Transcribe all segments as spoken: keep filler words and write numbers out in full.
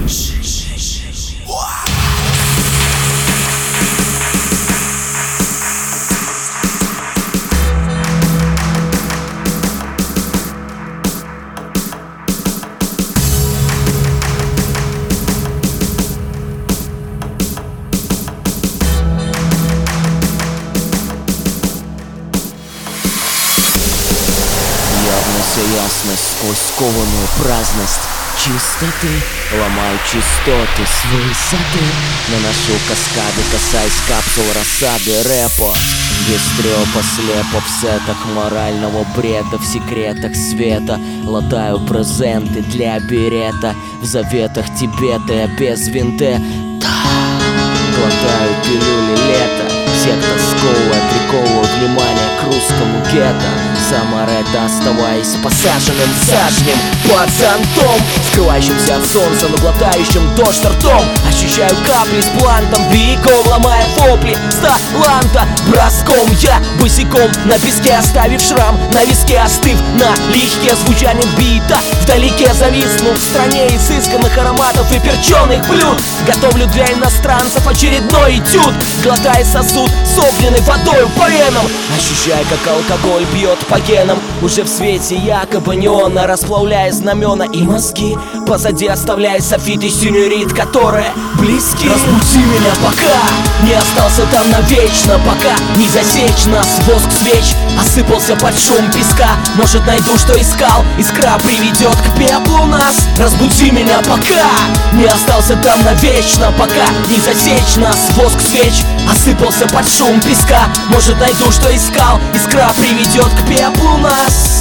Ясность сквозь скованную праздность чистоты. Ломаю частоты с высоты, наношу каскады, касаясь капсул рассады рэпа. Без трёпа, слепо в сетах морального бреда, в секретах света латаю презенты для берета, в заветах Тибета я без винте. Глотаю пилюли лета, секта сковывая, приковывая внимание к русскому гетто. Самаретто, оставаясь посаженным сажнем под зонтом, скрывающимся от солнца, но глотающим дождь ртом. Ощущаю капли с плантом, бегом ломая вопли с таланта. Броском я босиком на песке, оставив шрам на виске, остыв на легке звучанием бита. Вдалеке зависнув в стране изысканных ароматов и перченых блюд, готовлю для иностранцев очередной этюд, глотая сосуд с огненной водой по венам. Ощущая, как алкоголь бьет по генам, уже в свете якобы неона, расплавляя знамена и мозги, позади оставляя софит и синьорит, которые близки. Разбуди меня, пока не остался там навечно, пока не засечь нас воск свеч осыпался под шум песка. Может, найду, что искал, искра приведет к пеплу нас. Разбуди меня, пока не остался там навечно, пока не засечь нас воск свеч осыпался под шум песка. Может, найду, что искал, искра приведет к пеплу нас.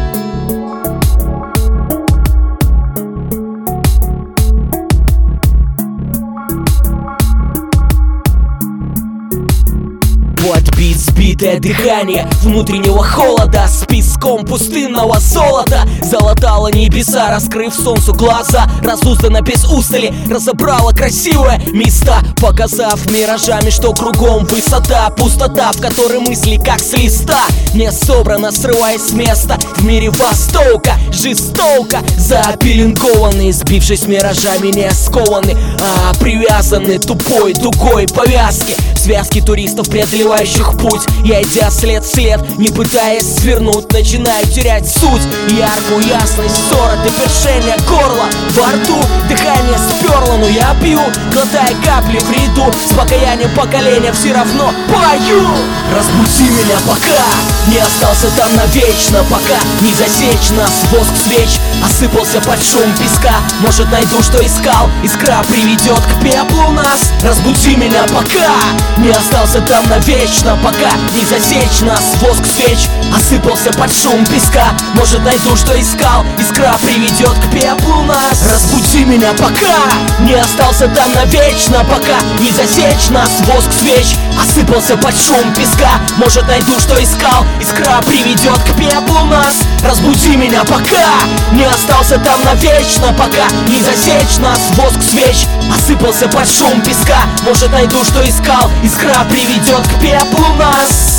Под бит сбитое дыхание внутреннего холода с песком пустынного золота залатало небеса, раскрыв солнцу глаза. Разуздана без устали, разобрала красивые места, показав миражами, что кругом высота. Пустота, в которой мысли как с листа не собрано, срываясь с места. В мире востока жестоко запеленгованы, сбившись миражами, не скованы, а привязаны тупой дугой повязки. Связки туристов, преодолевающих путь, я, идя след в след, не пытаясь свернуть, начинаю терять суть. Яркую ясность ссора, до першения горла во рту, дыхание сперло, но я пью, глотая капли в ряду, с покаянием поколения все равно пою. Разбуди меня, пока не остался там навечно, пока не засечь нас воск свеч осыпался под шум песка. Может, найду, что искал, искра приведет к пеплу нас. Разбуди меня, пока не остался там навечно, пока не засечь нас воск свеч осыпался под шум песка. Может, найду, что искал, искра приведет к пеплу нас. Разбуди меня, пока не остался там навечно, пока не засечь нас воск свеч осыпался под шум песка. Может, найду, что искал, искра приведет к пеплу нас. Разбуди меня, пока не остался там навечно, пока не засечь нас воск свеч осыпался под шум песка. Может, найду, что искал, искра приведет к пеплу нас.